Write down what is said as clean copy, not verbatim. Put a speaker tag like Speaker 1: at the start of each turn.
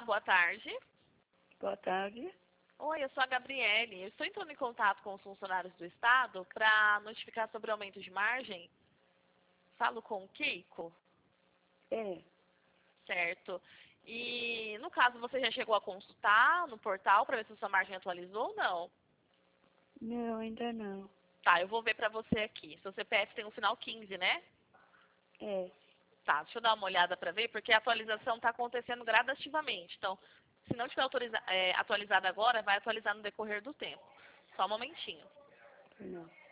Speaker 1: boa tarde.
Speaker 2: Boa tarde.
Speaker 1: Oi, eu sou a Gabriele. Eu estou entrando em contato com os funcionários do Estado para notificar sobre o aumento de margem. Falo com o Kiko?
Speaker 2: É.
Speaker 1: Certo. E, no caso, você já chegou a consultar no portal para ver se a sua margem atualizou ou não?
Speaker 2: Não, ainda não.
Speaker 1: Tá, eu vou ver para você aqui. Seu CPF tem o final 15, né?
Speaker 2: É.
Speaker 1: Tá, deixa eu dar uma olhada para ver, porque a atualização está acontecendo gradativamente. Então, se não tiver atualizado agora, vai atualizar no decorrer do tempo. Só um momentinho.
Speaker 2: Não.